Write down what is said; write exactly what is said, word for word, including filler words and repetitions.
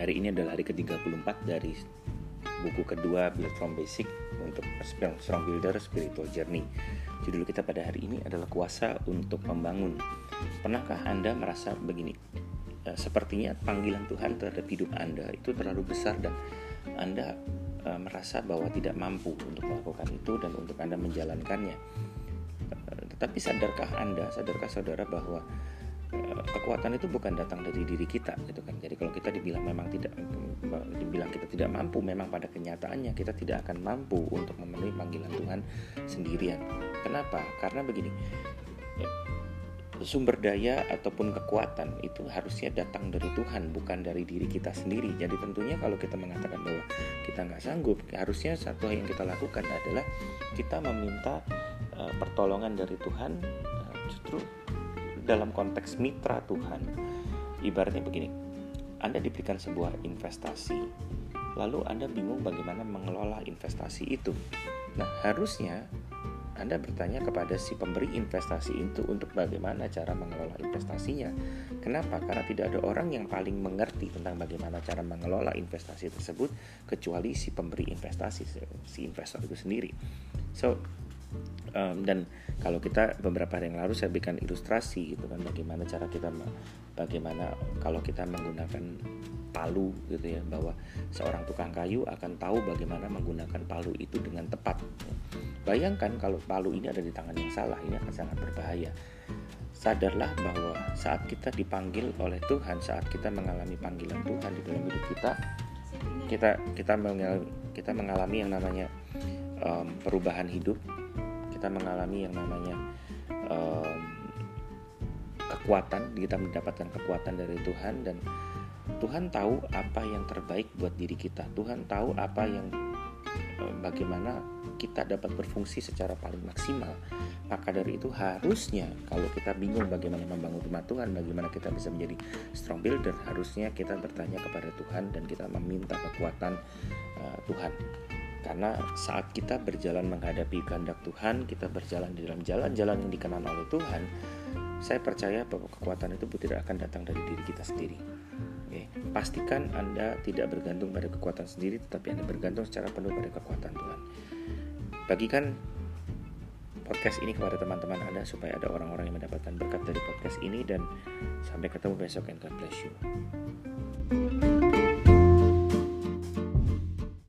hari ini adalah hari ke tiga puluh empat dari buku kedua Build from Basic untuk Strong Builder Spiritual Journey. Judul kita pada hari ini adalah kuasa untuk membangun. Pernahkah Anda merasa begini? E, sepertinya panggilan Tuhan terhadap hidup Anda itu terlalu besar dan Anda e, merasa bahwa tidak mampu untuk melakukan itu dan untuk Anda menjalankannya. E, tetapi sadarkah Anda, sadarkah saudara bahwa kekuatan itu bukan datang dari diri kita, gitu kan? Jadi kalau kita dibilang memang tidak, dibilang kita tidak mampu, memang pada kenyataannya kita tidak akan mampu untuk memenuhi panggilan Tuhan sendirian. Kenapa? Karena begini, sumber daya ataupun kekuatan itu harusnya datang dari Tuhan, bukan dari diri kita sendiri. Jadi tentunya kalau kita mengatakan bahwa kita nggak sanggup, harusnya satu yang kita lakukan adalah kita meminta uh, pertolongan dari Tuhan, uh, justru dalam konteks mitra Tuhan. Ibaratnya begini, Anda diberikan sebuah investasi, lalu Anda bingung bagaimana mengelola investasi itu. Nah, harusnya Anda bertanya kepada si pemberi investasi itu untuk bagaimana cara mengelola investasinya. Kenapa? Karena tidak ada orang yang paling mengerti tentang bagaimana cara mengelola investasi tersebut kecuali si pemberi investasi, si investor itu sendiri. So, Um, dan kalau kita beberapa hari yang lalu saya berikan ilustrasi gitu kan, bagaimana cara kita bagaimana kalau kita menggunakan palu gitu ya, bahwa seorang tukang kayu akan tahu bagaimana menggunakan palu itu dengan tepat. Bayangkan kalau palu ini ada di tangan yang salah, ini akan sangat berbahaya. Sadarlah bahwa saat kita dipanggil oleh Tuhan, saat kita mengalami panggilan Tuhan di dalam hidup kita, kita kita mengalami, kita mengalami yang namanya um, perubahan hidup. Kita mengalami yang namanya um, kekuatan, kita mendapatkan kekuatan dari Tuhan, dan Tuhan tahu apa yang terbaik buat diri kita. Tuhan tahu apa yang um, bagaimana kita dapat berfungsi secara paling maksimal. Maka dari itu harusnya kalau kita bingung bagaimana membangun rumah Tuhan, bagaimana kita bisa menjadi strong builder, harusnya kita bertanya kepada Tuhan dan kita meminta kekuatan uh, Tuhan. Karena saat kita berjalan menghadapi kehendak Tuhan, kita berjalan di dalam jalan-jalan yang dikenan oleh Tuhan, saya percaya bahwa kekuatan itu tidak akan datang dari diri kita sendiri. Oke. Pastikan Anda tidak bergantung pada kekuatan sendiri, tetapi Anda bergantung secara penuh pada kekuatan Tuhan. Bagikan podcast ini kepada teman-teman Anda supaya ada orang-orang yang mendapatkan berkat dari podcast ini, dan sampai ketemu besok, and God bless you.